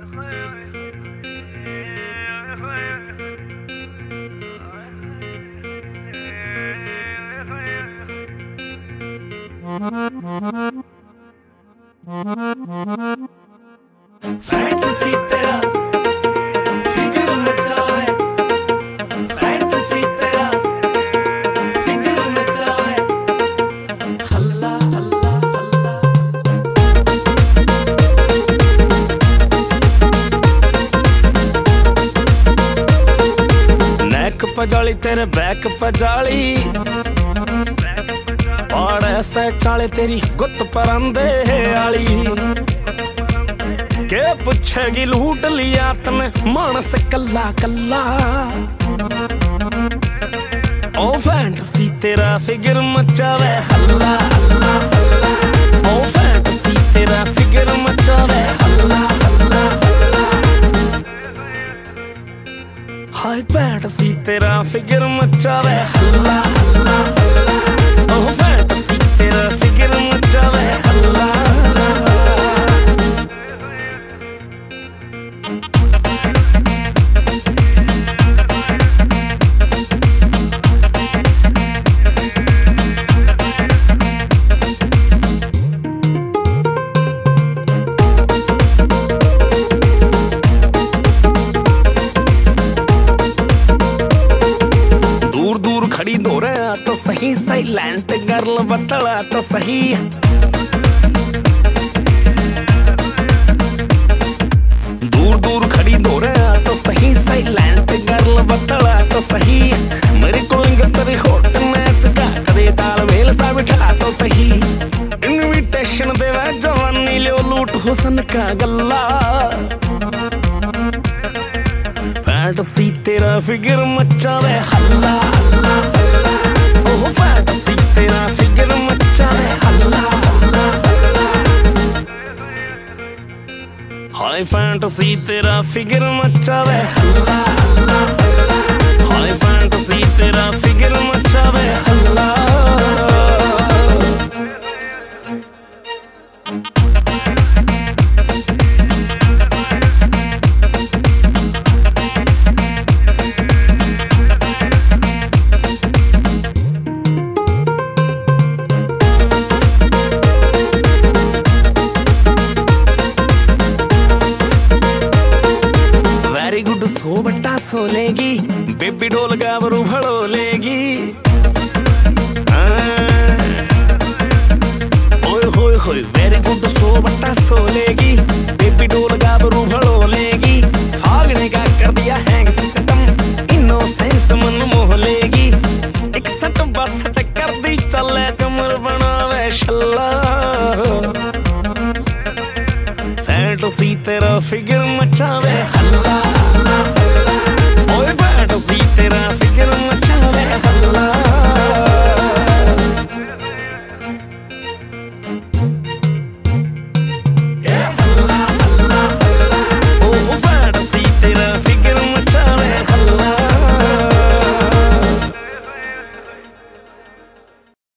Fantasy तेरा figure मचाए, fantasy तेरा फिगर मचाए, हल्ला हल्ला हल्ला। नेक पजाली तेरे बैक पजाली, और ऐसे चाले तेरी गुत परंदे आली। के पुछेगी लूट लिया तने मानस कल्ला कल्ला। ओ फैंटेसी तेरा फिगर मचावे हल्ला हल्ला हल्ला। ओ फैंटेसी तेरा फिगर मचावे हल्ला हल्ला हल्ला। हाय फैंटेसी तेरा फिगर मचावे हल्ला हल्ला हल्ला। ओ फैंटेसी तेरा फिगर मचावे हल्ला। खड़ी दो रहा तो सही, साइलेंट गर्ल बतला तो सही। दूर दूर खड़ी दो रहा तो सही, साइलेंट गर्ल बतला तो सही। मेरे को तेरे होट में सका कदे तालमेल सा बिठा तो सही। इनविटेशन देवा जवानी लियो लूट हुसन का गल्ला। फैंटेसी तेरा फिगर मचावे हल्ला हल्ला हल्ला। ओह फैंटेसी तेरा फिगर मचावे हल्ला हल्ला हल्ला। हाय फैंटेसी तेरा फिगर मचावे हल्ला हल्ला हल्ला। हाय फैंटेसी तेरा फिगर मचावे हल्ला। सो बट्टा सोलेगी बेबी डोल गावरू भड़ोलेगी। ओए होए होए वेरी गुड सो बट्टा सोलेगी बेबी डोल गावरू भड़ोलेगी। भागने का कर दिया हैंग सिस्टम, इनोसेंस मन मोह लेगी। एक सट बस कर दी चले कमर बनावे शल्ला। फैंटेसी तेरा फिगर मचावे हल्ला हल्ला।